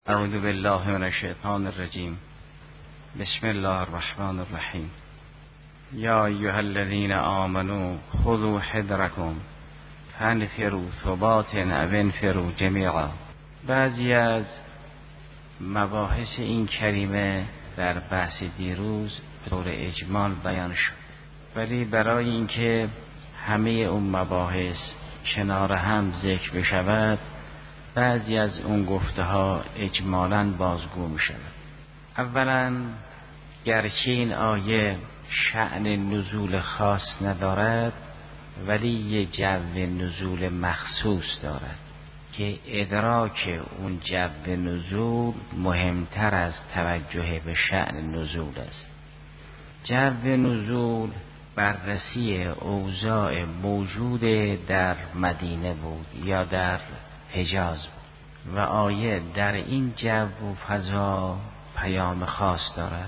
اعوذ بالله من الشیطان الرجیم. بسم الله الرحمن الرحیم. یا ایها الذین آمنوا خذوا حذرکم فانفروا ثبات او انفروا جمیعا. بعضی از مباحث این کریمه در بحث دیروز به طور اجمال بیان شد، ولی برای اینکه همه اون مباحث کنار هم ذکر بشود، بعضی از اون گفته ها اجمالاً بازگو می شود. اولاً گرچه این آیه شأن نزول خاص ندارد، ولی یه جو نزول مخصوص دارد که ادراک اون جو نزول مهمتر از توجه به شأن نزول است. جو نزول بررسی اوضاع موجود در مدینه بود یا در حجاز بود و آیه در این جو و فضا پیام خاص دارد.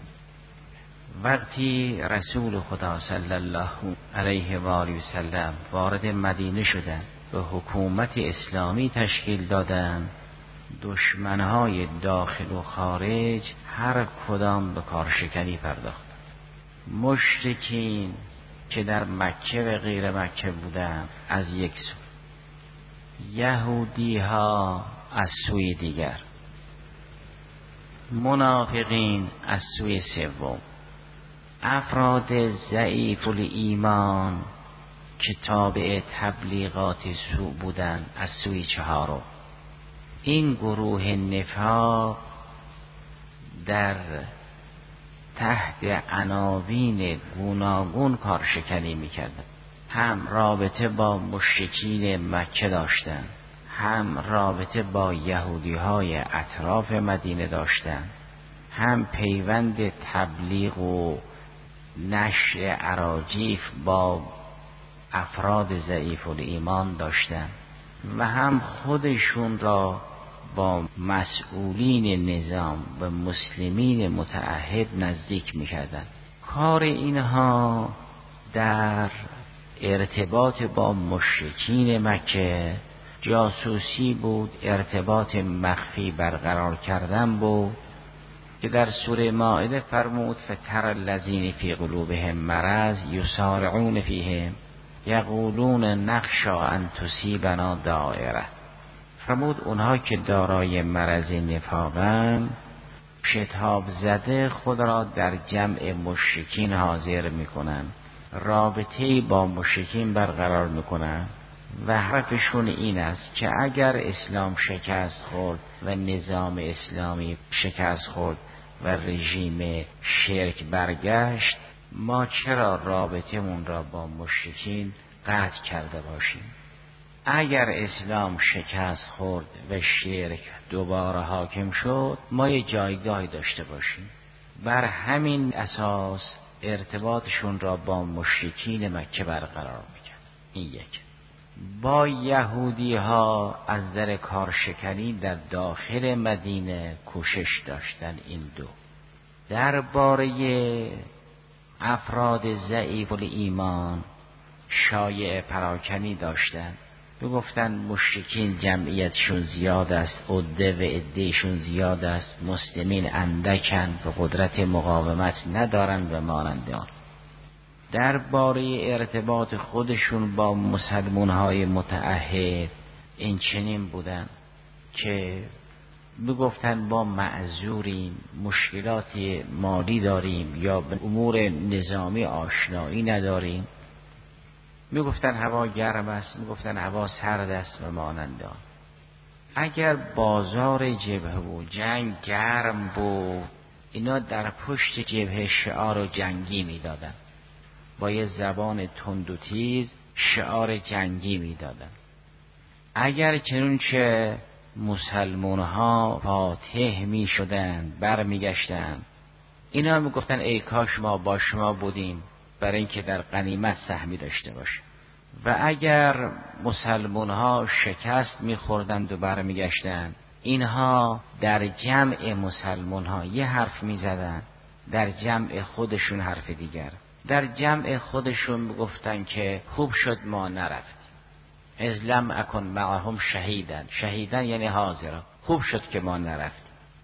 وقتی رسول خدا صلی الله علیه و آله و سلم وارد مدینه شدند و حکومت اسلامی تشکیل دادند، دشمنهای داخل و خارج هر کدام به کارشکنی پرداختند. مشرکین که در مکه و غیر مکه بودند از یک سو، یهودی ها از سوی دیگر، منافقین از سوی سوم، افراد ضعیف الایمان که تابع تبلیغات سو بودند از سوی چهارم. این گروه نفاق در تحت عناوین گوناگون کارشکنی میکردند. هم رابطه با مشرکین مکه داشتند، هم رابطه با یهودی های اطراف مدینه داشتند، هم پیوند تبلیغ و نشر اراجیف با افراد ضعیف الایمان داشتند و هم خودشون را با مسئولین نظام و مسلمین متعهد نزدیک می‌کردند. کار اینها در ارتباط با مشرکین مکه جاسوسی بود، ارتباط مخفی برقرار کردن بود که در سوره مائده فرمود فتر الذین فی قلوبهم مرض یسارعون فیهم یقولون نخشی ان تصیبنا دائره. فرمود اونها که دارای مرض نفاقن، شتاب زده خود را در جمع مشرکین حاضر میکنن، رابطه‌ای با مشرکین برقرار میکنن و حرفشون این است که اگر اسلام شکست خورد و نظام اسلامی شکست خورد و رژیم شرک برگشت، ما چرا رابطمون را با مشرکین قطع کرده باشیم؟ اگر اسلام شکست خورد و شرک دوباره حاکم شد، ما یه جایگاهی داشته باشیم. بر همین اساس ارتباطشون را با مشرکین مکه برقرار میکرد. این یک. با یهودی ها از در کارشکنی در داخل مدینه کوشش داشتن. این دو. درباره افراد ضعیف الایمان شایعه پراکنی داشتن. گفتن مشرکین جمعیتشون زیاد است، عده و عدهشون زیاد است، مسلمین اندکن و قدرت مقاومت ندارن و مانند آن. درباره ارتباط خودشون با مسلمانهای متعهد این چنین بودن که بگفتن با معذوریم، مشکلات مالی داریم یا به امور نظامی آشنایی نداریم. میگفتن هوا گرم است، میگفتن هوا سرد است و مانند آن. اگر بازار جبهه و جنگ گرم بود، اینا در پشت جبهه شعار جنگی میدادن، با یه زبان تند و تیز شعار جنگی میدادن. اگر چنانچه مسلمان ها فاتح می شدن، بر می گشتن، اینا می گفتن ای کاش ما با شما بودیم برای اینکه در غنیمت سهمی داشته باشه. و اگر مسلمان ها شکست می خوردند و بر می گشتن، اینها در جمع مسلمان ها یه حرف می زدن، در جمع خودشون حرف دیگر. در جمع خودشون می گفتن که خوب شد ما نرفتیم، از لم اکن معهم شهیدن. شهیدن یعنی حاضر. خوب شد که ما نرفتیم.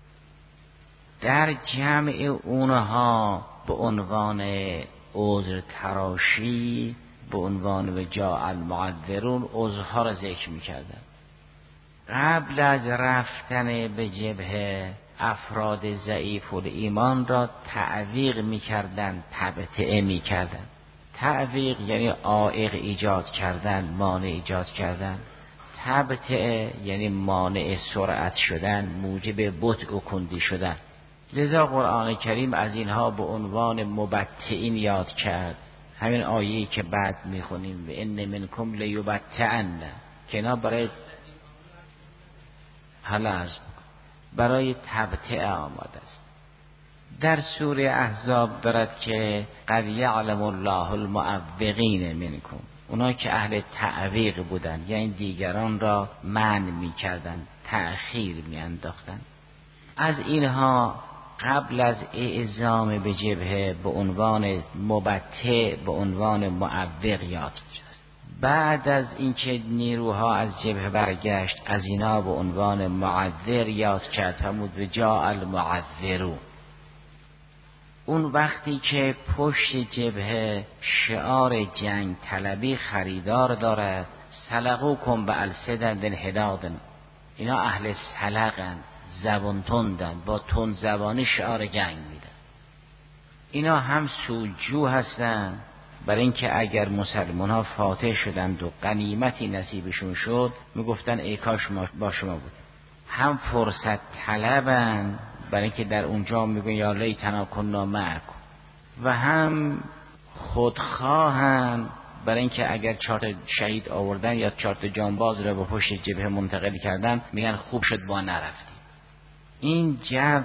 در جمع اونها به عنوان عذر تراشی، به عنوان و جاء المعذرون، عذرها را ذکر میکردن. قبل از رفتن به جبهه افراد ضعیف الایمان را تعویق میکردن، تبطئه میکردن. تعویق یعنی عائق ایجاد کردن، مانع ایجاد کردن. تبطئه یعنی مانع سرعت شدن، موجب بطء و کندی شدن. لذا قرآن کریم از اینها به عنوان مبطئین یاد کرد. همین آیه‌ای که بعد میخونیم و ان منکم لیبطئن، که اینا برای تبطئه آماده است. در سوره احزاب دارد که قد یعلم الله المعوقین منکم، اونا که اهل تعویق بودن، یعنی دیگران را منع میکردن، تأخیر میانداختن. از اینها قبل از اعزام به جبهه به عنوان مبطئ، به عنوان معوق یاد شد. بعد از اینکه نیروها از جبهه برگشت، از اینا به عنوان معذر یاد کرد، فرمود و جاء المعذرون. اون وقتی که پشت جبهه شعار جنگ طلبی خریدار دارد، سلقوکم بألسنة حداد، اینا اهل سلقن، زبان تندن، با تند زبانی شعار جنگ میدن. اینا هم سودجو هستن، برای اینکه اگر مسلمان ها فاتح شدند و غنیمتی نصیبشون شد میگفتن ای کاش ما با شما بود. هم فرصت طلبن، برای اینکه در اونجا میگن یا لیتنا کنا معکم. و هم خودخواهن، برای اینکه اگر 4 شهید آوردن یا 4 جانباز را به پشت جبهه منتقل کردن، میگن خوب شد ما نرفتیم. این جو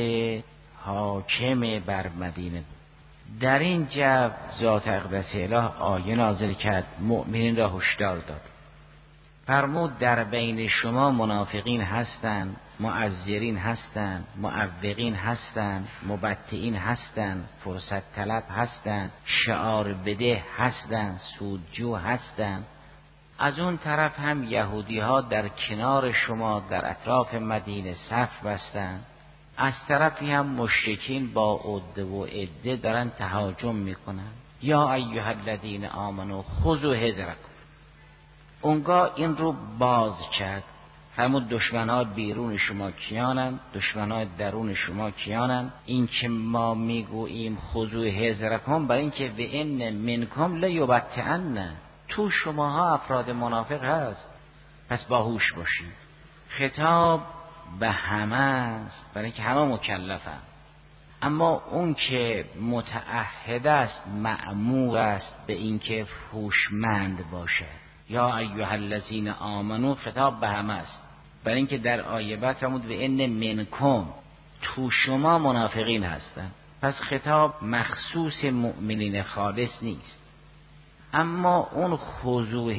حاکم بر مدینه. در این جو ذات اقدس اله آیه نازل کرد، مؤمنین را هشدار داد. فرمود در بین شما منافقین هستند، معذرین هستند، معوقین هستند، مبطئین هستند، فرصت طلب هستند، شعار بده هستند، سودجو هستند. از اون طرف هم یهودی ها در کنار شما در اطراف مدینه صف بستند. از طرفی هم مشرکین با عده و عده دارن تهاجم میکنن. یا ایها الذین آمنوا خذوا حذرکم. اونگاه این رو باز کرد، همون دشمن‌ها بیرون شما کیانن، دشمن‌ها درون شما کیانن. این که ما میگوییم خذوا حذرکم، برای اینکه و ان منکم لیبطئن، تو شماها افراد منافق هست، پس باهوش باشید. خطاب به همه است، برای اینکه همه مکلفن. اما اون که متعهد است، مأمور است به اینکه هوشمند باشه. یا ایها الذین آمنو، خطاب به همه است، برای اینکه در آیه بعد فرمود و ان منکم، تو شما منافقین هستن. پس خطاب مخصوص مؤمنین خالص نیست. اما اون خذوا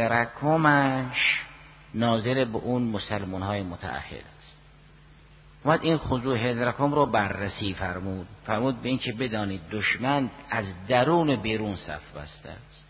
حذرکمش ناظر به اون مسلمان های متعهد است. اومد این خذوا حذرکم رو بررسی فرمود به این که بدانید دشمن از درون بیرون صف بسته است.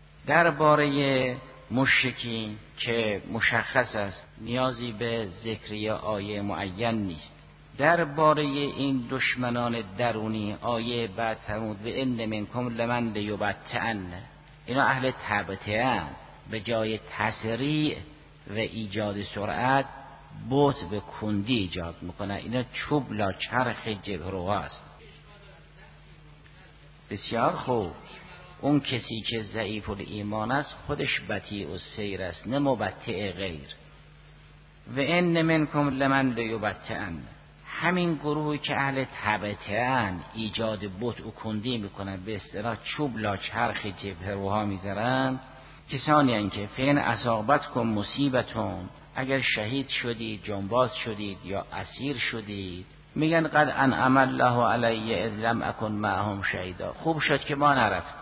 درباره مشرکین که مشخص است، نیازی به ذکر یا آیه معین نیست. درباره این دشمنان درونی آیه بعد فرمود و ان منکم لمن لیبطئن، اینا اهل تبطئه، به جای تسریع و ایجاد سرعت بطء به کندی ایجاد میکنه. اینا چوب لا چرخ جبهه است. بسیار خوب. اون کسی که ضعیف الایمان است خودش بطیء السیر است، نه مبطئ غیر. و ان منکم لمن لیبطئن، همین گروهی که اهل تبطئه ایجاد بطء و کندی میکنن، به اصطلاح چوب لا چرخ جبهه روها میذارن، کسانی هستند که فین اصابتکم مصیبتون، اگر شهید شدید، جانباز شدید یا اسیر شدید، میگن قد انعم الله علی اذ لم اکن معهم شهیدا، خوب شد که ما نرفتیم.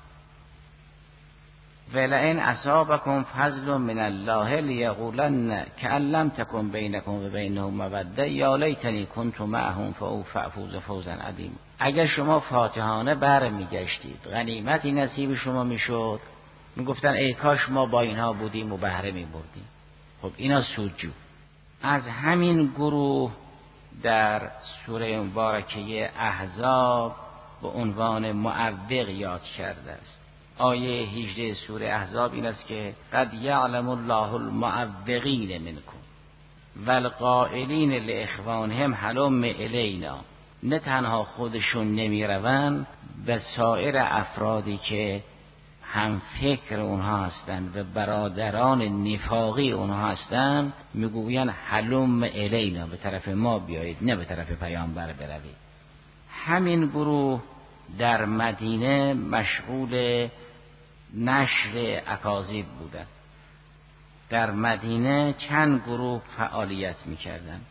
ولئن اصابکم فضل من الله لیقولن کأن لم تکن بینکم و بینهم موده یا لیتنی کنت معهم فافوز فوزا عظیما. اگر شما فاتحانه برمیگشتید، غنیمتی نصیب شما میشد، میگفتن ای کاش ما با اینها بودیم و بهره میبردیم. خب اینا سودجو. از همین گروه در سوره مبارکه احزاب به عنوان معوق یاد کرده است. آیه 18 سوره احزاب این است که قد یعلم الله المعوقین منکم والقائلین لاخوانهم هلم الینا. نه تنها خودشون نمی روند، به سایر افرادی که هم فکر اونها هستند و برادران نفاقی اونها هستند میگویند هلم الینا، به طرف ما بیایید، نه به طرف پیامبر بروید. همین گروه در مدینه مشغول نشر اکاذیب بودند. در مدینه چند گروه فعالیت میکردند.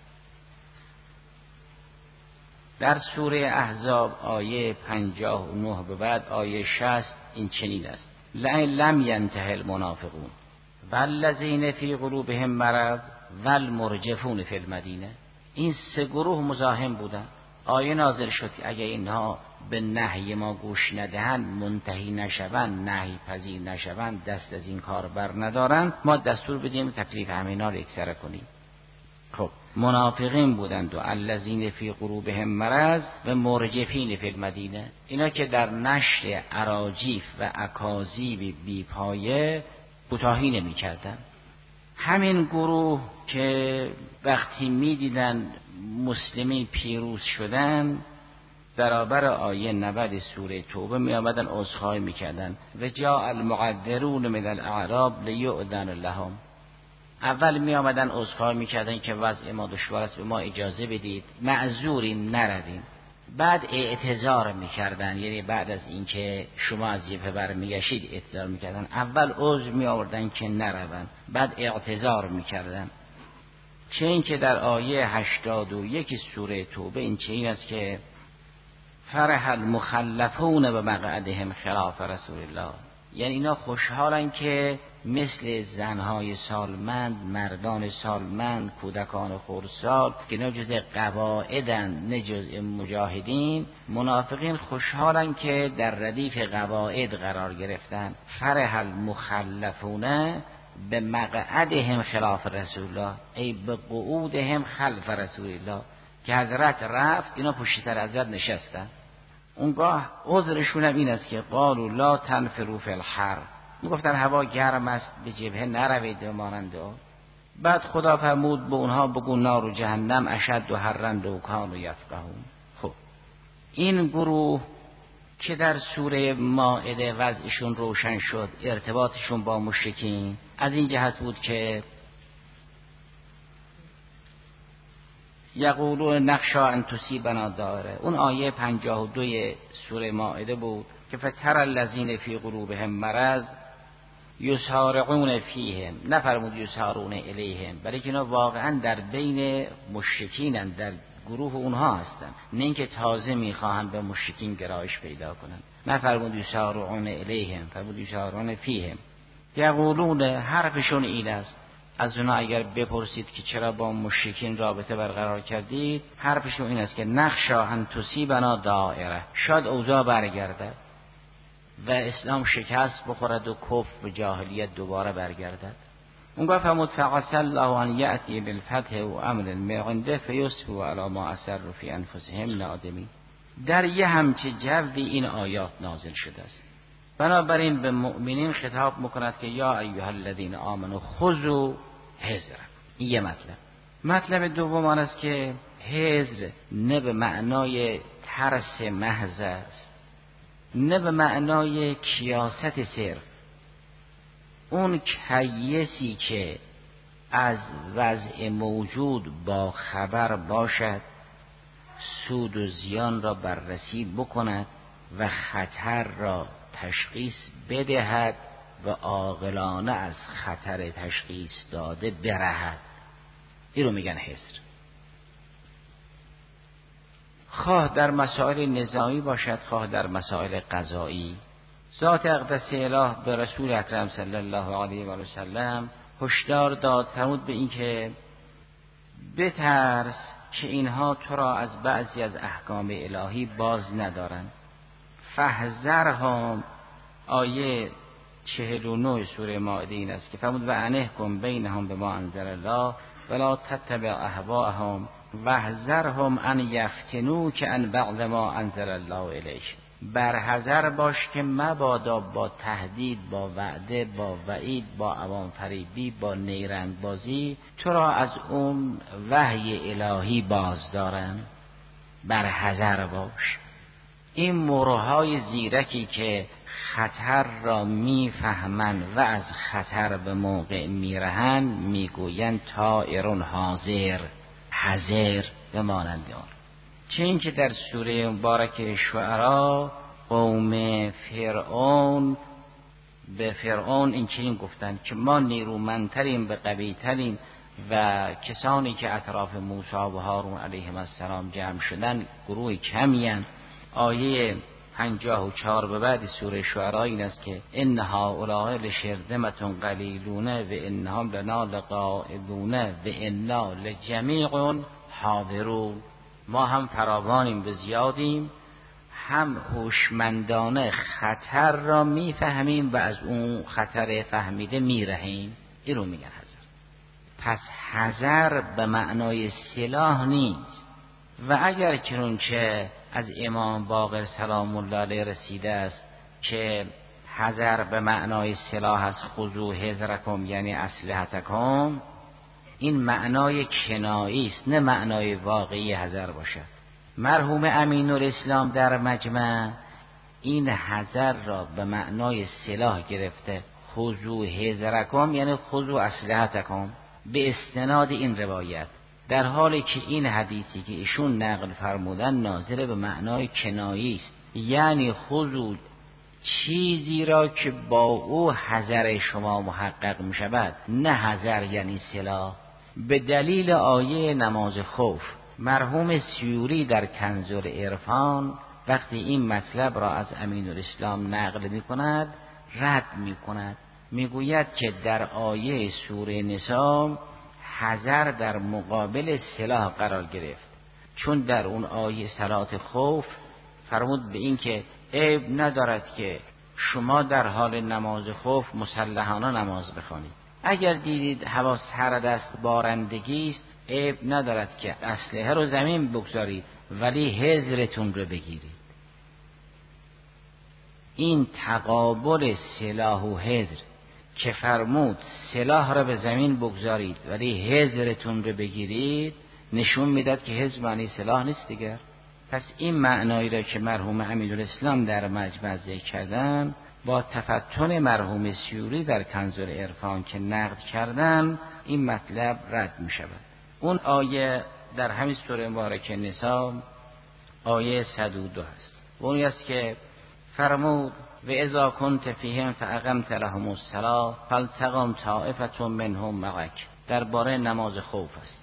در سوره احزاب آیه 59 به بعد آیه 60 این چنین است: لم ینته المنافقون والذین فی قلوبهم مرض والمرجفون فی المدینه. این سه گروه مزاحم بودند. آیه نازل شد که اگه اینها به نهی ما گوش ندهند، منتهی نشوند، نهی پذیر نشوند، دست از این کار بر ندارند، ما دستور بدیم تکلیف همینا رو یکسره کنیم. خب منافقین بودند و الذین فی قلوبهم مرض و مرجفین فی المدینه، اینا که در نشر اراجیف و اکاذیب بیپایه کوتاهی نمی‌کردند. همین گروه که وقتی می‌دیدند مسلمین پیروز شدن، برابر آیه 90 سوره توبه می آمدن عذرخواهی می‌کردند و جاء المعذرون من الاعراب لیؤذن لهم. اول می آمدن عذرخواهی می‌کردن که وضع ما دشوار است، به ما اجازه بدید، معذوریم نرویم. بعد اعتذار می‌کردن، یعنی بعد از اینکه شما از جبهه برمیگشید اعتذار می‌کردن. اول عذر می‌آوردن که نروند، بعد اعتذار می‌کردن. چه این که در آیه 81 سوره توبه این چنین است که فرح المخلفون بمقعدهم خلاف رسول الله، یعنی اینا خوشحالن که مثل زنهای سالمند، مردان سالمند، کودکان خردسال که نه جز قواعدن نه جز مجاهدین، منافقین خوشحالن که در ردیف قواعد قرار گرفتن. فرح المخلفون به مقعدهم خلاف رسول الله، ای به قعودهم خلف رسول الله، که حضرت رفت اینا پشت سر حضرت نشستن. اونگاه عذرشون هم این است که قالوا لا تنفروا فی الحر، میگفتن هوا گرم است به جبهه نروید مانند. بعد خدا فرمود به اونها بگو نار و جهنم اشد و حرند و کانوا یفقهون. خب این گروه که در سوره مائده وضعشون روشن شد، ارتباطشون با مشرکین از این جهت بود که یقولون نخشا ان تصیبنا دائره. اون آیه 52 سوره مائده بود که فتر الذین فی قلوبهم مرض یسارعون فیهم، نفرمود یسارعون الیهم، برای که اینا واقعا در بین مشرکینن، در گروه اونها هستن، نه اینکه تازه میخواهند به مشرکین گرایش پیدا کنند. نفرمود یسارعون الیهم، فرمود یسارعون فیهم. یقولون، حرفشون این است، از اونا اگر بپرسید که چرا با مشرکین رابطه برقرار کردید، حرفشون این است که نخشا ان تصیبنا دائره، شاید اوضاع برگردد و اسلام شکست بخورد و کفر و جاهلیت دوباره برگردد. اونگاه فرمود فعسى الله ان یأتی بالفتح و امر من عنده فیصبحوا علی ما اسروا فی انفسهم نادمین. در یه همچه جوی این آیات نازل شده است. بنابراین به مؤمنین خطاب میکند که یا ایها الذین آمنوا خذوا حذر. این یه مطلب دوم آن است که حذر نه به معنای ترس محض است، نه به معنای کیاست صرف. اون کیسی که از وضع موجود با خبر باشد، سود و زیان را بررسی بکند و خطر را تشخیص بدهد و عاقلانه از خطر تشخیص داده برهد، این رو میگن حذر. خواه در مسائل نظامی باشد، خواه در مسائل قضایی. ذات اقدس اله به رسول اکرم صلی الله علیه و سلم هشدار داد، فرمود به این که بترس که اینها تو را از بعضی از احکام الهی باز ندارند. فاحذرهم، آیه 49 سوره مائده این است که فرمود و انحکم بینهم بما انزل الله ولا تتبع اهواءهم واحذرهم ان یفتنوک عن بعض ما انزل الله الیک. برحذر باش که مبادا با تهدید، با وعده، با وعید، با عوام فریبی، با نیرنگ بازی تو را از اون وحی الهی باز دارن. برحذر باش. این مورهای زیرکی که خطر را میفهمند و از خطر به موقع میرهند میگویند طائر حاضر، حذر به مانند آن. چون که در سوره مبارکه شعرا قوم فرعون به فرعون این چنین گفتند که ما نیرومندتریم، به قویتریم و کسانی که اطراف موسی و هارون علیهم السلام جمع شدن گروه کمین. آیه 54 به بعد سوره شعرا این است که ان هؤلاء لشرذمة قلیلون و انهم لنا لغائظون و انا لجمیع حاضرون. ما هم فراوانیم، به زیادیم، هم هوشمندانه خطر را میفهمیم و از اون خطر فهمیده میرهیم. این رو میگن حذر. پس حذر به معنای سلاح نیست. و اگر چنانچه از امام باقر سلام الله علیه رسیده است که حذر به معنای سلاح است، خذوا حذرکم یعنی اسلحتکم، این معنای کنایی است نه معنای واقعی حذر باشد. مرحوم امین الاسلام در مجمع این حذر را به معنای سلاح گرفته، خذوا حذرکم یعنی خذوا اسلحتکم، به استناد این روایت، در حالی که این حدیثی که ایشون نقل فرمودن نازل به معنای کنایی است، یعنی خذوا چیزی را که با او حذر شما محقق می شود، نه حذر یعنی سلاح. به دلیل آیه نماز خوف مرحوم سیوری در کنز العرفان وقتی این مطلب را از امین الاسلام نقل می کند رد می کند، می گوید که در آیه سوره نساء حذر در مقابل سلاح قرار گرفت، چون در اون آیه صلات خوف فرمود به این که عیب ندارد که شما در حال نماز خوف مسلحانه نماز بخوانید. اگر دیدید هوا سرد است، بارندگی است، عیب ندارد که اسلحه رو زمین بگذارید ولی حذرتون رو بگیرید. این تقابل سلاح و حذر که فرمود سلاح را به زمین بگذارید ولی حذرتون رو بگیرید نشون میداد که حذر معنی سلاح نیست دیگر. پس این معنایی را که مرحوم امین الاسلام در مجمع ذکر کردن با تفتن مرحوم سیوری در کنز العرفان که نقد کردن این مطلب رد می شود. اون آیه در همین سوره مبارکه نساء آیه 102 هست. اون است که فرمود و اذا کنت فیهم فاقمت لهم الصلاة فلتقم طائفة منهم معک، درباره نماز خوف است.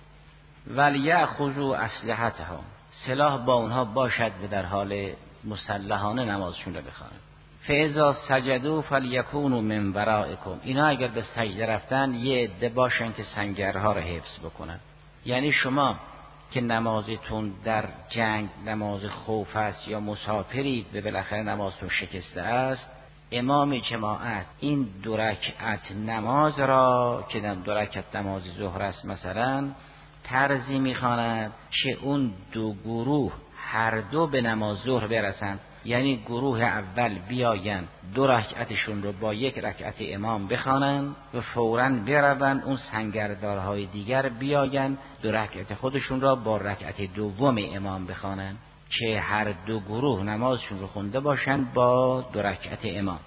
ولیأخذوا اسلحتهم، سلاح با اونها باشد و در حال مسلحانه نمازشون رو بخوانند. فاذا سجدوا فلیکونوا من ورائکم، اینا اگر به سجده رفتن یه عده باشن که سنگرها رو حفظ بکنن. یعنی شما که نمازتون در جنگ نماز خوف است یا مسافرید و بالاخره نمازتون شکسته است، امام جماعت این 2 رکعت نماز را که 2 رکعت نماز ظهر است مثلا طرزی میخواند که اون 2 گروه هر دو به نماز ظهر برسند. یعنی گروه اول بیاین 2 رکعتشون رو با 1 رکعت امام بخوانند و فوراً برون اون سنگردارهای دیگر بیاین 2 رکعت خودشون را با رکعت دوم امام بخوانند که هر 2 گروه نمازشون رو خونده باشند با 2 رکعت امام.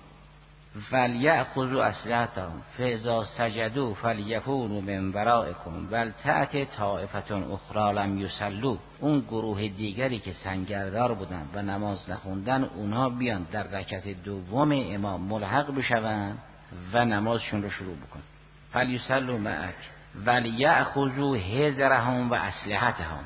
فلیأخذوا اسلحتهم فاذا سجدوا فلیکونوا من ورائکم ولتأت طائفة اخری لم یصلوا، اون گروه دیگری که سنگردار بودن و نماز نخوندن اونها بیان در رکعت دوم امام ملحق بشوند و نمازشون رو شروع بکن. فلیصلوا معک ولیأخذوا حذرهم و اسلحتهم،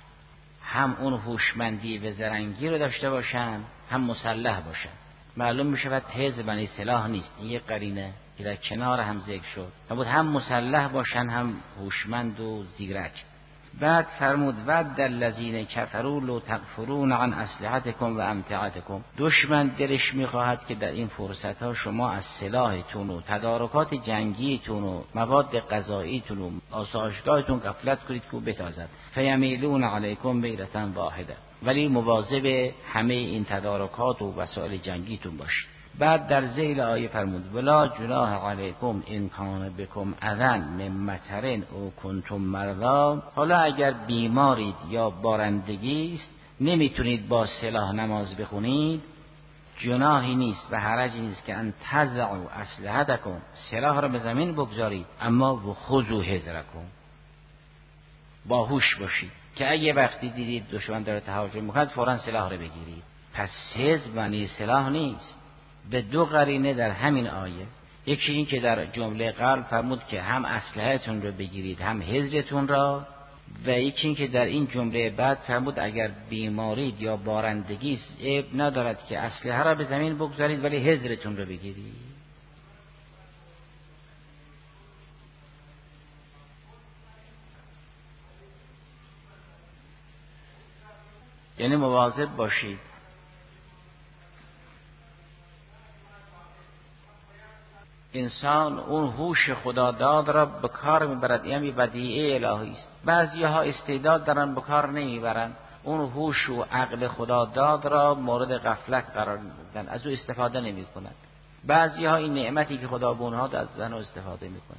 هم اون هوشمندی و زرنگی رو داشته باشن هم مسلح باشن. معلوم می شود حذر معنی سلاح نیست، این یک قرینه که در کنار هم ذکر شد. بود هم مسلح باشن هم هوشمند و زیرک. بعد فرمود ود الذین کفروا لو تغفرون عن اسلحتکم و امتعتکم. دشمن دلش میخواهد که در این فرصت ها شما از سلاحتون و تدارکات جنگیتون و مواد غذاییتون و آسایشگاهتون غفلت کنید که بتازد. فیمیلون علیکم میلة واحده، ولی مواظب همه این تدارکات و وسایل جنگیتون باشید. بعد در ذیل آیه فرمود ولا جناح علیکم ان کان بکم اذى من مطر او کنتم مرضی. حالا اگر بیمارید یا بارندگی است نمیتونید با سلاح نماز بخونید، جناحی نیست و حرجی نیست که ان تضعوا اسلحتکم، سلاح را به زمین بگذارید، اما خذوا حذرکم، باهوش باشید که اگه وقتی دیدید دشمن داره تهاجم میکند فوراً سلاح را بگیرید. پس حذر معنی سلاح نیست، به دو قرینه در همین آیه. یکی این که در جمله قبل فرمود که هم اسلحه‌تون رو بگیرید هم حذرتون را، و یکی این که در این جمله بعد فرمود اگر بیمارید یا بارندگی است عیب ندارد که اسلحه را به زمین بگذارید ولی حذرتون رو بگیرید. یعنی مواظب باشید. انسان اون هوش خداداد را به کار میبرد، یعنی بدیعه الهی است. بعضی‌ها استعداد دارن به کار نمیبرن، اون هوش و عقل خداداد را مورد غفلت قرار میدن، از او استفاده نمیکنند. بعضی‌ها این نعمتی که خدا به اونها داد از آن استفاده میکنند.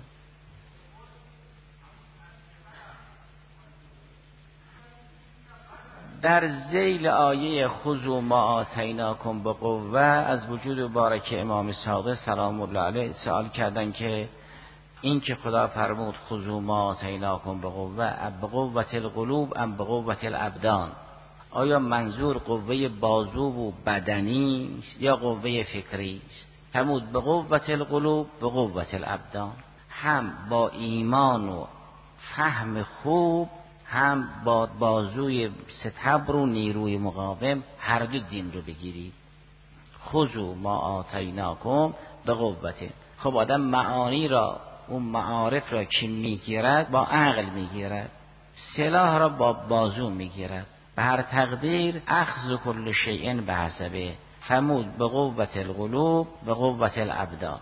در ذیل آیه خذوا ما آتیناکم بقوه از وجود مبارک امام صادق سلام الله علیه سوال کردن که این که خدا فرمود خذوا ما آتیناکم بقوه بقوة القلوب ام بقوة الابدان، آیا منظور قوه بازو و بدنی است یا قوه فکری است؟ فرمود بقوة القلوب بقوة الابدان، هم با ایمان و فهم خوب هم با بازوی ستبر و نیروی مقاوم هر دو دین رو بگیرید. خذوا ما آتیناکم بقوة. خب آدم معانی را، اون معارف را که میگیرد با عقل میگیرد، سلاح را با بازو میگیرد. به هر تقدیر اخذ کل شیء به حسبه، فرمود بقوة القلوب بقوة الابدان.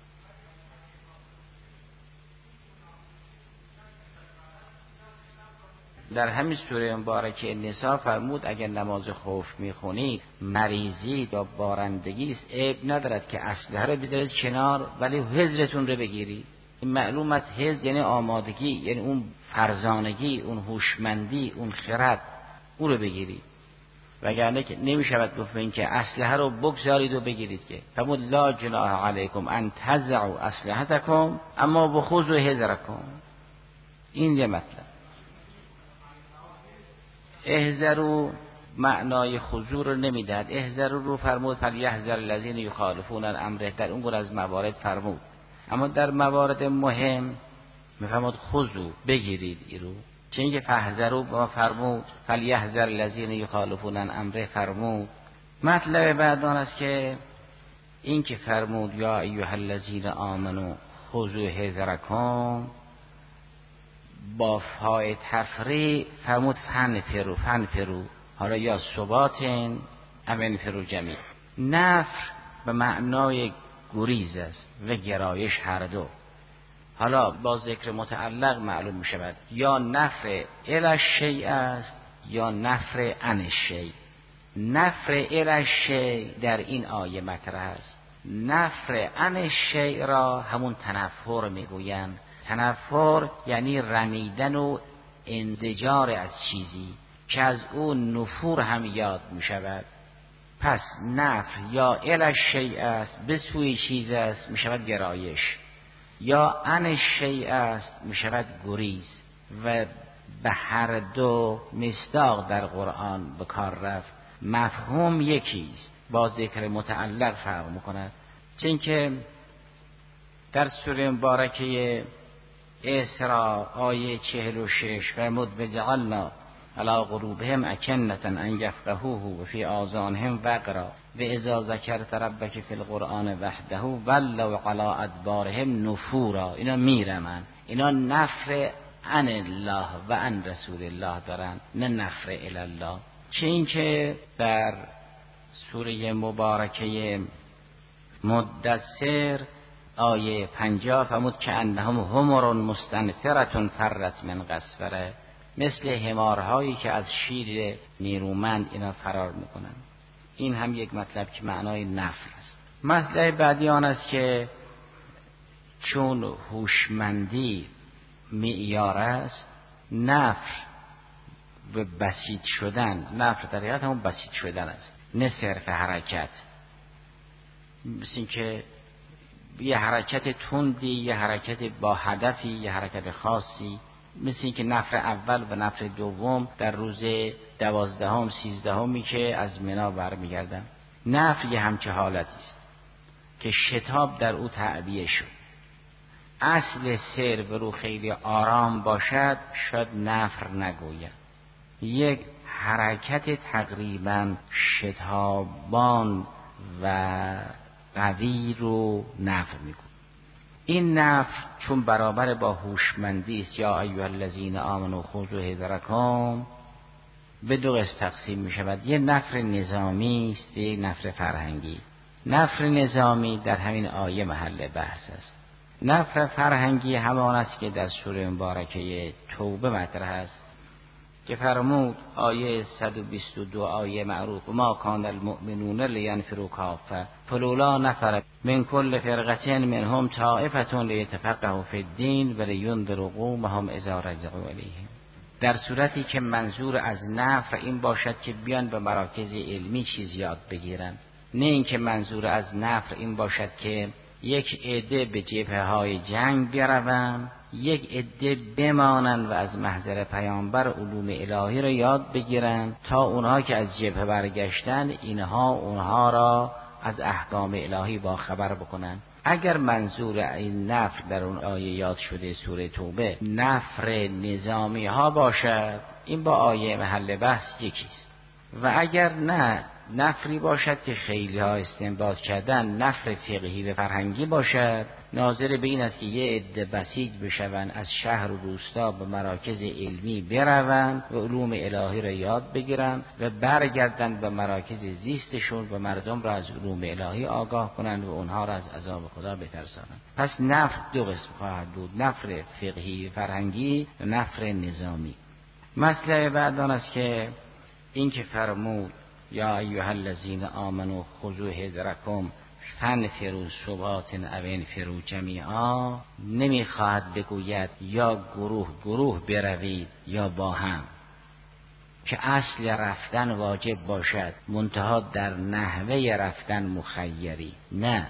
در همین سوره مبارکه نساء فرمود اگر نماز خوف میخونید مریضی یا بارندگی است عیب ندارد که اسلحه رو بذارید کنار ولی حذرتون رو بگیرید. این معلوم است حذر یعنی آمادگی، یعنی اون فرزانگی، اون هوشمندی، اون خرد، اون رو بگیرید. وگرنه که نمیشود گفت این که اسلحه رو بگذارید و بگیرید. که فرمود لا جناح علیکم ان تضعوا اسلحتکم اما بخذوا حذرکم. این یه مطلب. احذروا معنای خضوع رو نمیدهد، احذروا رو فرمود فلیحذر الذین یخالفون عن امره، در اون گونه از موارد فرمود. اما در موارد مهم میفرمود خضوع بگیرید ایرو، چه اینکه فاحذروا با فرمود فلیحذر الذین یخالفون عن امره فرمود. مطلب بعد آن است که این که فرمود یا ایها الذین آمنوا خذوا حذرکم با فای تفریع فرمود فن فرو، حالا یا ثباتن امن فرو جمیع. نفر به معنای گریز است و گرایش هر دو. حالا با ذکر متعلق معلوم می شود یا نفر الی الشیء است یا نفر عن الشیء. نفر الی الشیء در این آیه مطرح است، نفر عن الشیء را همون تنفر میگویند. تنفر یعنی رمیدن و انزجار از چیزی که از اون نفور هم یاد می شود. پس نفر یا الی الشیء است، به سوی چیز است، می شود گرایش، یا عن الشیء است، می شود گریز. و به هر دو مصداق در قرآن به کار رفت، مفهوم یکیست، با ذکر متعلق فرق میکند. چون که در سوره مبارکه اسراء آیه 46 فرمود بجعلنا علی قلوبهم اکنة ان یفقهوه و فی آذانهم وقرا و اذا ذکرت ربک فی القرآن وحده ولوا علی ادبارهم نفورا. اینا میرمن، اینا نفر عن الله و عن رسول الله دارن، نه نفر الی الله. چه این که در سوره مبارکه مدثر آیه 50 فرمود که انهم حمر مستنفرة فرت من قسوره، مثل حمارهایی که از شیر نیرومند اینا فرار میکنن. این هم یک مطلب که معنای نفر است. مطلب بعدی آن است که چون هوشمندی معیار است، نفر و بسیط شدن، نفر در حقیقت همون بسیط شدن است، نه صرف حرکت. مثل این که یه حرکت تندی، یه حرکت با هدفی، یه حرکت خاصی، مثل این که نفر اول و نفر دوم در روز 12 13 که از منی برمیگردن. نفر یه همچه حالتی است که شتاب در او تعبیه شد. اصل سیر به رو خیلی آرام باشد شاید نفر نگوید، یک حرکت تقریبا شتابان و قوی رو نفر میگوید. این نفر چون برابر با هوشمندی است، یا ایها الذین آمنوا خذوا حذرکم، به دو قسم تقسیم می شود. یه نفر نظامی است و یک نفر فرهنگی. نفر نظامی در همین آیه محل بحث است. نفر فرهنگی همان است که در سوره مبارکه توبه مطرح است که فرمود آیه 122 آیه معروف ما کان المؤمنون لینفروا کافه فلولا نفر من کل فرقه منهم طائفه لیتفقهوا فی الدین ولینذروا قومهم اذا رجعوا الیهم. در صورتی که منظور از نفر این باشد که بیان به مراکز علمی چیز یاد بگیرن، نه اینکه منظور از نفر این باشد که یک عده به جبهه‌های جنگ بروند، یک عده بمانند و از محضر پیامبر علوم الهی را یاد بگیرند تا اونها که از جبهه برگشتن اونها را از احکام الهی با خبر بکنند. اگر منظور این نفر در اون آیه یاد شده سوره توبه نفر نظامی ها باشد، این با آیه محل بحث یکیست. و اگر نه نفری باشد که خیلی ها استنباط کردن نفر فقهی و فرهنگی باشد، ناظر به این است که یه عده بسیج بشوند از شهر و روستا به مراکز علمی بروند و علوم الهی را یاد بگیرند و برگردند به مراکز زیستشون و مردم را از علوم الهی آگاه کنند و اونها را از عذاب خدا بترسانند. پس نفر دو قسم خواهد بود، نفر فقهی و فرهنگی و نفر نظامی. مسئله بعد آن است که این که فرمود یا ایها الذین آمنوا خذوا حذرکم فانفروا ثبات او انفروا جمیعا، نمیخواهد بگوید یا گروه گروه بروید یا با هم، که اصل رفتن واجب باشد منتها در نحوه رفتن مخیری. نه،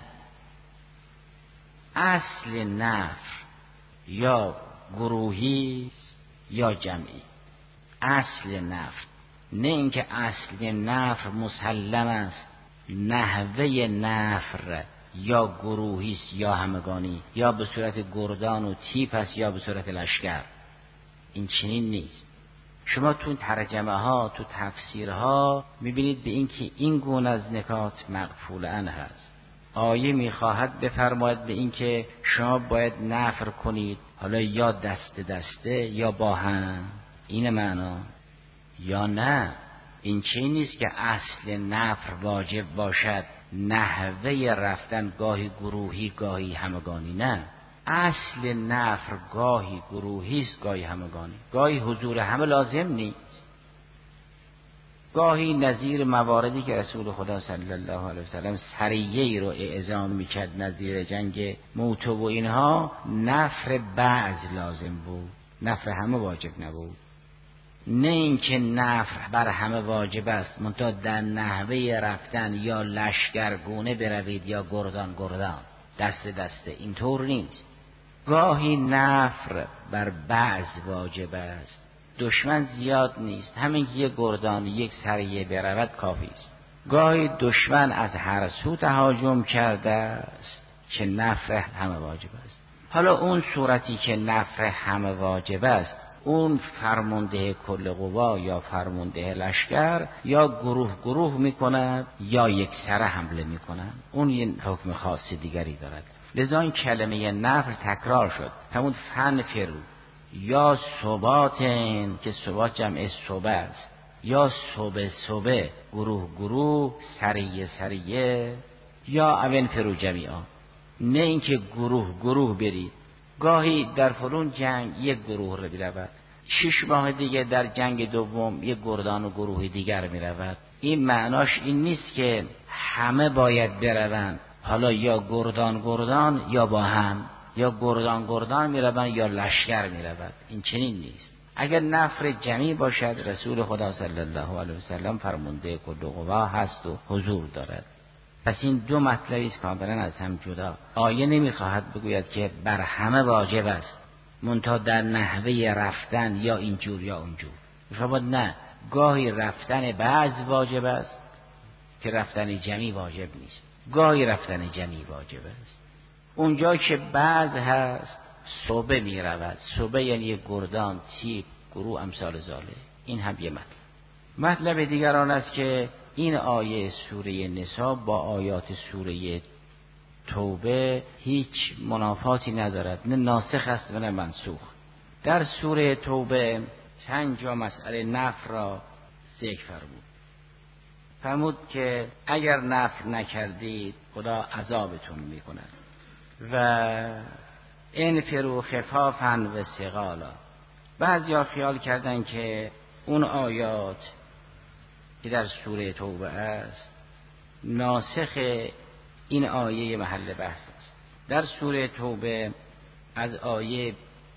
اصل نفر یا گروهی یا جمعی، اصل نفر، نه اینکه اصل نفر مسلم است، نحوه نفر یا گروهی است یا همگانی، یا به صورت گردان و تیپ است یا به صورت لشکر. این چنین نیست. شما تو ترجمه ها، تو تفسیرها میبینید به این که این گونه از نکات مغفول عنه هست. آیه میخواهد بفرماید به این که شما باید نفر کنید، حالا یا دست دسته یا با هم، این معنا. یا نه، این چه نیست که اصل نفر واجب باشد نحوه رفتن گاهی گروهی گاهی همگانی. نه، اصل نفر گاهی گروهی است گاهی همگانی، گاهی حضور همه لازم نیست، گاهی نظیر مواردی که رسول خدا صلی الله علیه وسلم سریعی رو اعزام میکرد نظیر جنگ موته و اینها، نفر بعض لازم بود، نفر همه واجب نبود. نه اینکه نفر بر همه واجب است منتها در نحوه رفتن یا لشکرگونه بروید یا گردان گردان دست دسته، اینطور نیست. گاهی نفر بر بعض واجب است، دشمن زیاد نیست، همین که یک گردان یک سریه برود کافی است. گاهی دشمن از هر سو تهاجم کرده است که نفر همه واجب است. حالا اون صورتی که نفر همه واجب است، اون فرمانده کل قوا یا فرمانده لشکر یا گروه گروه میکند یا یک سره حمله میکند، اون یه حکم خاص دیگری دارد. لذا این کلمه نفر تکرار شد، همون فن فرو، یا ثباتن که ثبات جمع صبح است، یا صبح گروه گروه سریه یا اون فرو جمیعا. نه اینکه گروه برید، گاهی در فلان جنگ یک گروه رو برود، 6 ماه دیگه در جنگ دوم یک گردان و گروه دیگر میرود. این معناش این نیست که همه باید بروند، حالا یا گردان یا با هم، یا گردان میروند یا لشکر میرود. این چنین نیست. اگر نفر جمعی باشد، رسول خدا صلی الله علیه وسلم فرمانده کل قوا هست و حضور دارد. پس این دو مطلبی است کاملا از هم جدا. آیه نمیخواهد بگوید که بر همه واجب است، منتها در نحوه رفتن یا اینجور یا اونجور. میفرماد نه، گاهی رفتن بعض واجب است که رفتن جمعی واجب نیست، گاهی رفتن جمعی واجب است. اونجا که بعض هست صبح می رود، صبح یعنی گردان، تیپ، گروه امثال زاله. این هم یه مطلب دیگر آن است که این آیه سوره نساء با آیات سوره توبه هیچ منافاتی ندارد، نه ناسخ است و نه منسوخ. در سوره توبه چند جا مسئله نفر را ذکر فرمود که اگر نفر نکردید خدا عذابتون میکند و انفروا خفافا و ثقالا. بعضیا خیال کردن که اون آیات که در سوره توبه است ناسخ این آیه محل بحث است. در سوره توبه از آیه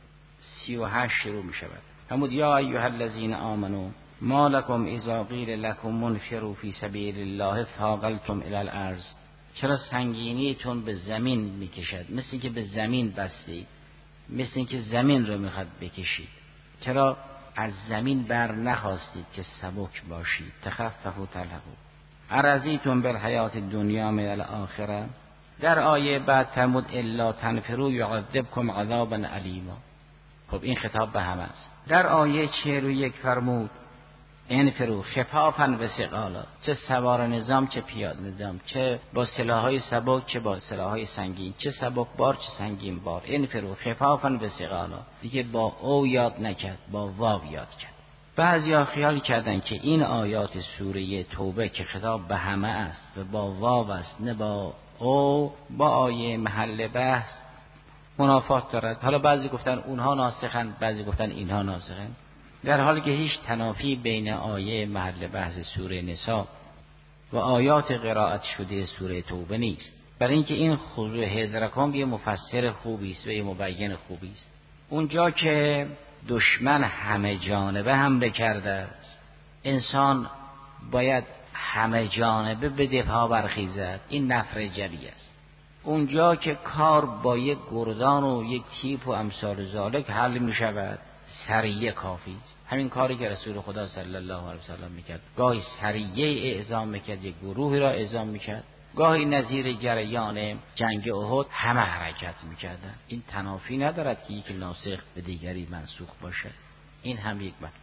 38 شروع می شود. فرمود یا ایها الذین آمنوا ما لکم اذا قیل لکم منفروا فی سبیل الله ثاقلتم الی الارض. چرا سنگینیتون به زمین میکشد، مثل اینکه به زمین بستید، مثل اینکه زمین رو میخواد بکشید. چرا از زمین بر نخواستید که سبک باشید؟ تخففوا تلهوا ارضیتم بالحیات الدنیا من الاخره. در آیه بعد فرمود الا تنفروا یعذبکم عذابا الیما. خب این خطاب به همه است. در آیه 41 فرمود انفروا خفافا و ثقالا، چه سوار نظام چه پیاده نظام، چه با سلاح‌های سبک چه با سلاح‌های سنگین، چه سبک بار چه سنگین بار. انفروا خفافا و ثقالا دیگه با او یاد نکرد، با واو یاد کرد. بعضیا خیال کردن که این آیات سوره توبه که خطاب به همه است و با واو است نه با او، با آیه محل بحث منافات دارد. حالا بعضی گفتن اونها ناسخن، بعضی گفتن اینها ناسخن، در حالی که هیچ تنافی بین آیه محل بحث سوره نساء و آیات قرائت شده سوره توبه نیست. برای اینکه این خضوع حضرکم یه مفسر خوبی است و یه مبین خوبی است. اونجا که دشمن همه جانبه حمله کرده است، انسان باید همه جانبه به دفاع برخیزد. این نفر جلی است. اونجا که کار با یک گردان و یک تیپ و امثال ذالک حل می شود، سریه کافی است. همین کاری که رسول خدا صلی الله علیه وسلم میکرد، گاهی سریه اعزام میکرد، یک گروهی را اعزام میکرد، گاهی نظیر جریان جنگ احد همه حرکت میکردن. این تنافی ندارد که یکی ناسخ به دیگری منسوخ باشد. این هم یک مطلب.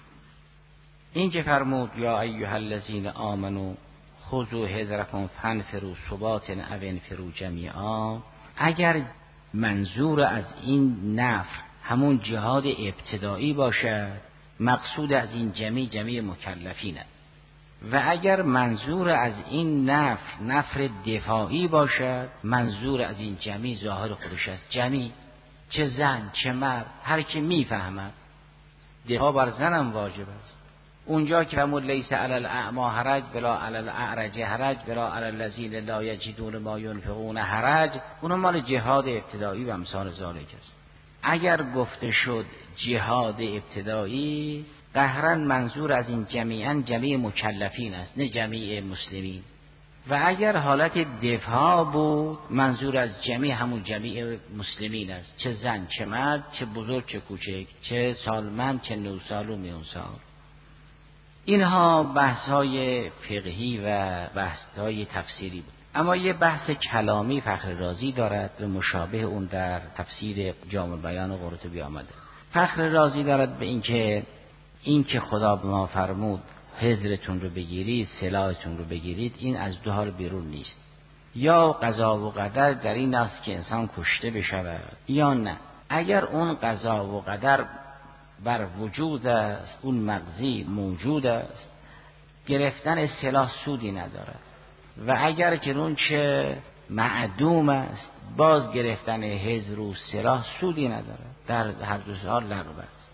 این که فرمود یا ایها الذین آمنوا خذوا حذرکم فانفروا ثبات او انفروا جمیعا، اگر منظور از این نفر همون جهاد ابتدایی باشد، مقصود از این جمعی مکلفینه. و اگر منظور از این نفر دفاعی باشد، منظور از این جمعی ظاهر خودش است. جمعی چه زن چه مرد، هر کی میفهمد دفاع بر زنم واجب است. اونجا که فرمود لیس علی الاعمی حرج ولا علی الاعرج حرج ولا علی الذین لا یجدون ما ينفقون حرج، اون مال جهاد ابتدایی و امثال ذالک است. اگر گفته شد جهاد ابتدایی، قهرا منظور از این جمیعا جمعی مکلفین است، نه جمعی مسلمین. و اگر حالت دفاع بود، منظور از جمعی همون جمعی مسلمین است، چه زن چه مرد، چه بزرگ چه کوچک، چه سالمند چه نوسال و میانسال. اینها بحث‌های فقهی و بحث‌های تفسیری بود. اما یه بحث کلامی فخر رازی دارد و مشابه اون در تفسیر جامع بیان و قرطبی آمده. فخر رازی دارد به اینکه خدا به ما فرمود حذرتون رو بگیرید، سلاحتون رو بگیرید، این از دو حال بیرون نیست. یا قضا و قدر در این است که انسان کشته بشود یا نه. اگر اون قضا و قدر بر وجود است، اون مقضی موجود است، گرفتن سلاح سودی نداره. و اگر که اون چه معدوم است، باز گرفتن حذر و سلاح سودی نداره، در هر دو حال لغو است.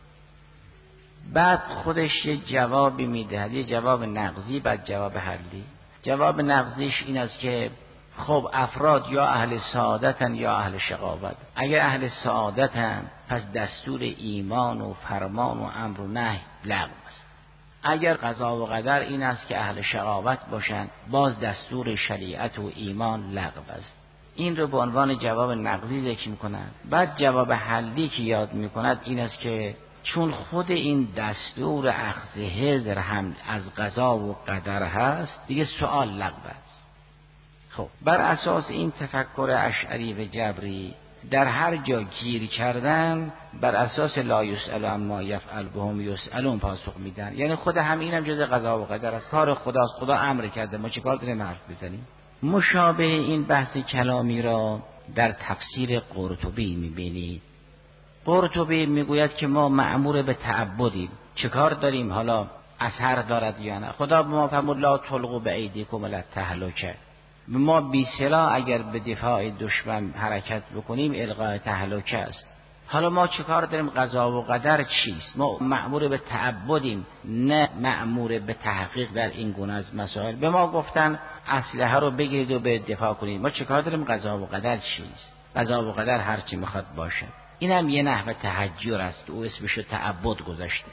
بعد خودش یه جوابی میدهد، یه جواب نقضی، بعد جواب حلی. جواب نقضیش این است که خب افراد یا اهل سعادتن یا اهل شقاوت. اگر اهل سعادتن پس دستور ایمان و فرمان و امر و نهی لغو است. اگر قضا و قدر این است که اهل شقاوت باشند، باز دستور شریعت و ایمان لغو است. این رو به عنوان جواب نقضی ذکر می‌کنند. بعد جواب حلی که یاد می‌کند این است که چون خود این دستور اخذ حذر هم از قضا و قدر هست، دیگه سؤال لغو است. خب بر اساس این تفکر اشعری و جبری در هر جا گیر کردن، بر اساس لا یسأل عما یفعل بهم یسألون پاسخ میدن. یعنی خود همینم جز قضا و قدر است، کار خداست، خدا امر کرده، ما چه کار داریم حرف بزنیم؟ مشابه این بحث کلامی را در تفسیر قرطبی میبینید. قرطبی میگوید که ما مأمور به تعبدیم، چه کار داریم حالا اثر دارد یا نه؟ خدا به ما فرمود لا تلقوا بایدیکم الی التهلکه. ما بی سلاح اگر به دفاع دشمن حرکت بکنیم القاء تهلکه است. حالا ما چه کار داریم؟ قضا و قدر چیست؟ ما مأمور به تعبدیم، نه مأمور به تحقیق در این گونه از مسائل. به ما گفتن اسلحه رو بگیرید و به دفاع کنید، ما چه کار داریم؟ قضا و قدر چیست؟ قضا و قدر هر چی میخواد باشه. اینم یه نحو تحجر است که او اسمشو تعبد گذاشته.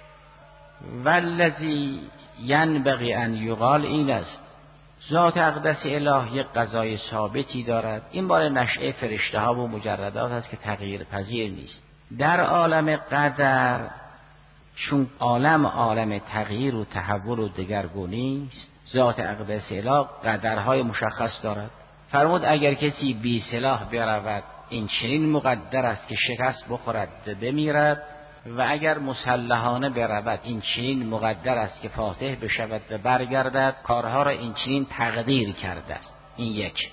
والذی ینبغی ان یقال این است ذات اقدس اله یک قضای ثابتی دارد. این بار نشأه فرشته ها و مجردات است که تغییر پذیر نیست. در عالم قدر چون عالم تغییر و تحول و دگرگونی است، ذات اقدس اله قدرهای مشخص دارد. فرمود اگر کسی بی سلاح برود این چنین مقدر است که شکست بخورد بمیرد، و اگر مسلحانه برود این چنین مقدر است که فاتح بشود و برگردد. کارها را این چنین تقدیر کرده است. این یک.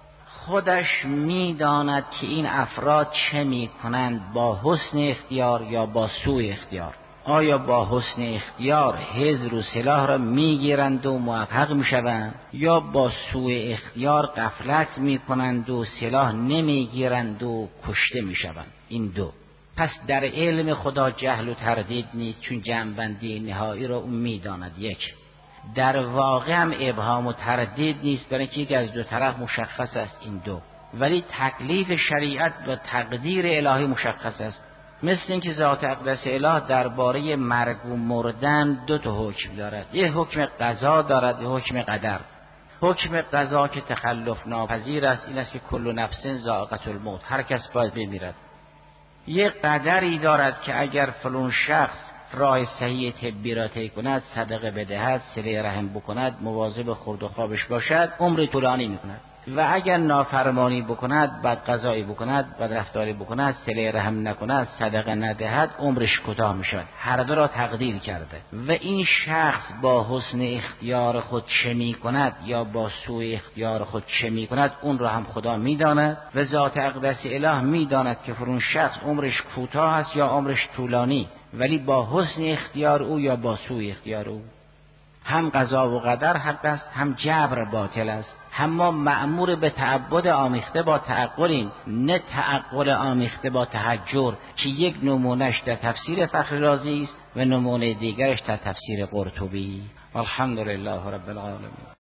خودش میداند که این افراد چه میکنند، با حسن اختیار یا با سوء اختیار. آیا با حسن اختیار حذر و سلاح را میگیرند و موفق میشوند، یا با سوء اختیار غفلت میکنند و سلاح نمیگیرند و کشته میشوند؟ این دو. پس در علم خدا جهل و تردید نیست، چون جمع‌بندی نهایی را اون میداند. یک. در واقع هم ابهام و تردید نیست، برای اینکه یک از دو طرف مشخص است. این دو. ولی تکلیف شریعت و تقدیر الهی مشخص است. مثل اینکه ذات اقدس اله درباره مرگ و مردن دو تا حکم دارد. یک حکم قضا دارد، یک حکم قدر. حکم قضا که تخلف ناپذیر است، این است که کل نفس ذائقة الموت، هر کس باید بمیرد. یک قدری دارد که اگر فلان شخص راه صحیح طبی را طی کند، صدقه بدهد، صله رحم بکند، مواظب خورد و خوابش باشد، عمر طولانی میکند. و اگر نافرمانی بکند، بد قضایی بکند، بد رفتاری بکند، صله رحم نکند، صدقه ندهد، عمرش کوتاه میشود. هر دو را تقدیر کرده. و این شخص با حسن اختیار خود چه میکند یا با سوء اختیار خود چه میکند، اون را هم خدا میداند. و ذات اقدس اله میداند که فرون شخص عمرش کوتاه است یا عمرش طولانی، ولی با حسن اختیار او یا با سوء اختیار او. هم قضا و قدر حق است، هم جبر باطل است. هم ما مأمور به تعبد آمیخته با تعقلیم، نه تعقل آمیخته با تحجر، که یک نمونهش در تفسیر فخر رازی است و نمونه دیگرش در تفسیر قرطبی. الحمدلله رب العالمین.